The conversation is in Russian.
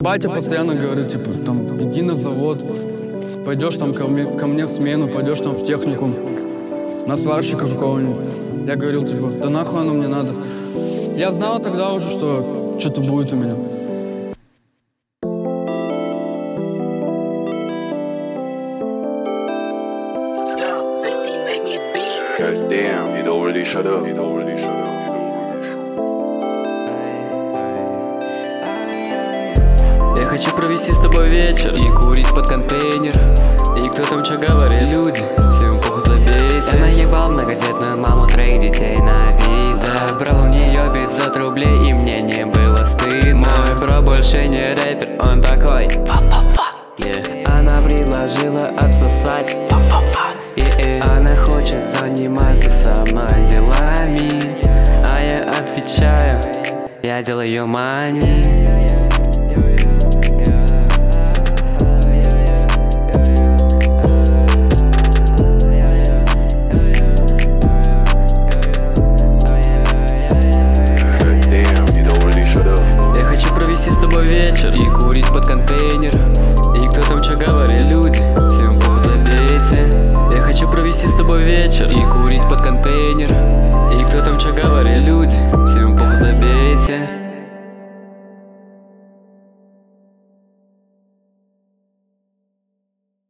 Батя постоянно говорит, типа, там, иди на завод, пойдешь там ко мне в смену, пойдешь там в техникум, на сварщика какого-нибудь. Я говорил, типа, да нахуй оно мне надо. Я знал тогда уже, что что-то будет у меня. God damn, you don't really shut up. Я хочу провести с тобой вечер и курить под контейнер. И кто там что говорит? Люди, всем похуй забейте. Я наебал многодетную маму, троих детей на вид. Забрал у нее 500 рублей и мне не было стыдно. Мой бро больше не рэпер, он такой yeah. Она предложила отсосать Она хочет заниматься со мной делами. А я отвечаю, я делаю мани. Провести с тобой вечер и курить под контейнер. И кто там что говорит? Люди, всем похуй забейте. Я хочу провести с тобой вечер и курить под контейнер. И кто там что говорит? Люди, всем похуй забейте.